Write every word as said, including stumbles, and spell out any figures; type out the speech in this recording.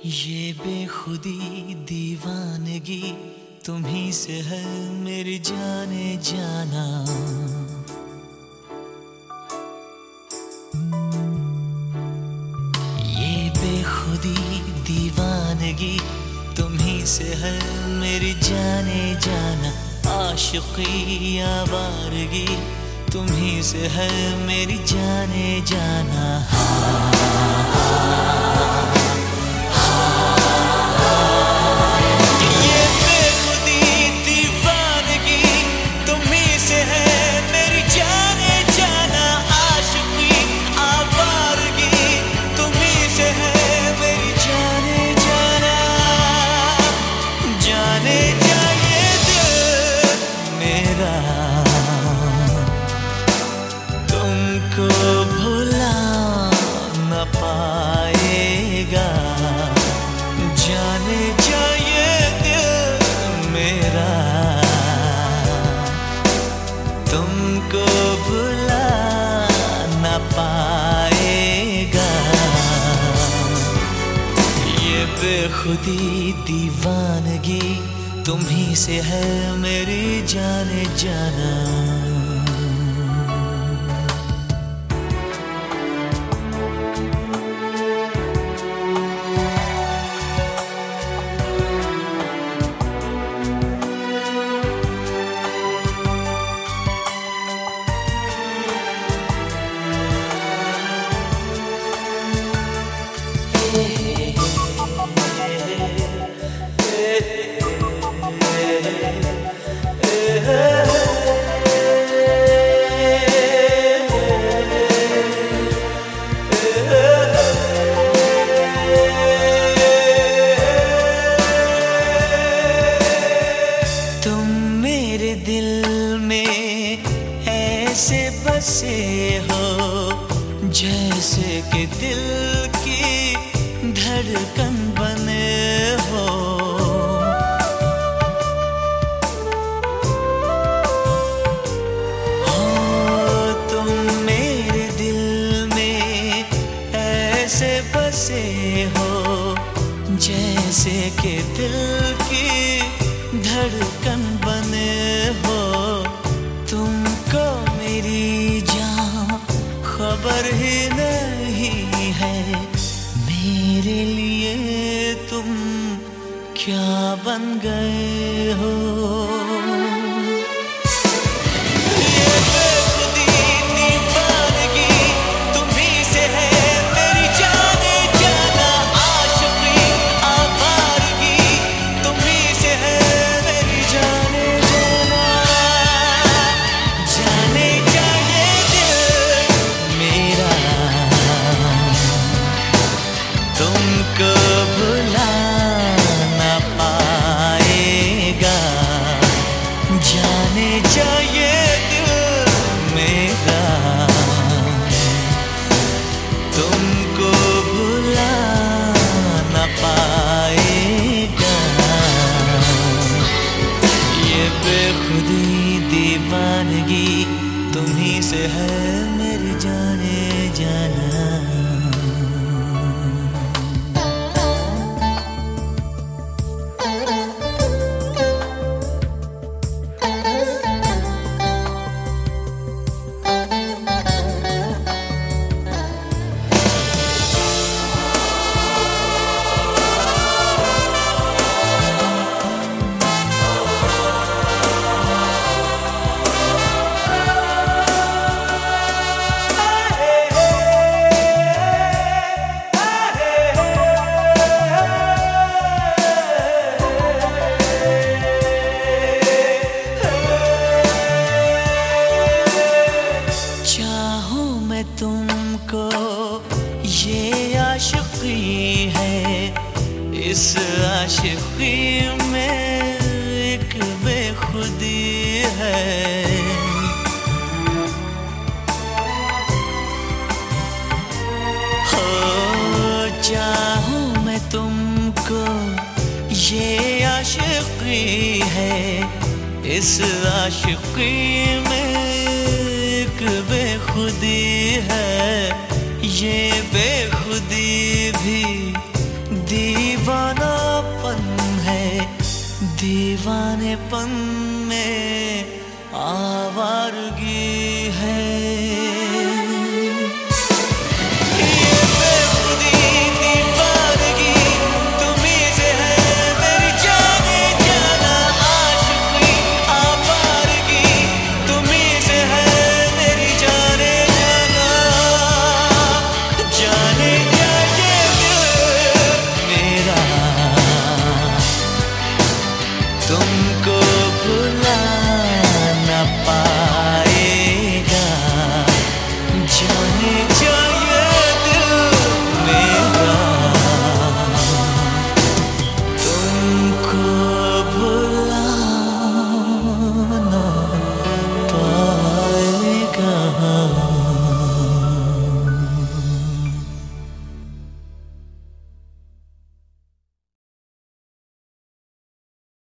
ये बेखुदी दीवानगी तुम्ही से है मेरी जाने जाना। ये बेखुदी दीवानगी तुम्ही से है मेरी जाने जाना। आशिकी आवारगी तुम्ही से है मेरी जाने जाना। तुमको भुला न पाएगा, जाने जाए दिल मेरा। तुमको भुला न पाएगा। ये बेखुदी दीवानगी तुम्ही से है मेरी जाने जाना। दिल में ऐसे बसे हो जैसे कि दिल की धड़कन बने हो। हो तुम मेरे दिल में ऐसे बसे हो जैसे कि दिल की धड़कन बने हो। तुमको मेरी जान खबर ही नहीं है, मेरे लिए तुम क्या बन गए हो। तुमको भुला न पाएगा, जाने जाए दिल मेरा। तुमको भुला न पाएगा। ये बेखुदी दीवानगी तुम्ही से है मेरी जाने जाना। तुमको ये आशिकी है, इस आशिकी में एक बेखुदी है। हो चाहूं मैं तुमको ये आशिकी है, इस आशिकी में एक बेखुदी है। ये बेखुदी भी दीवानगी अपनेपन में आवारगी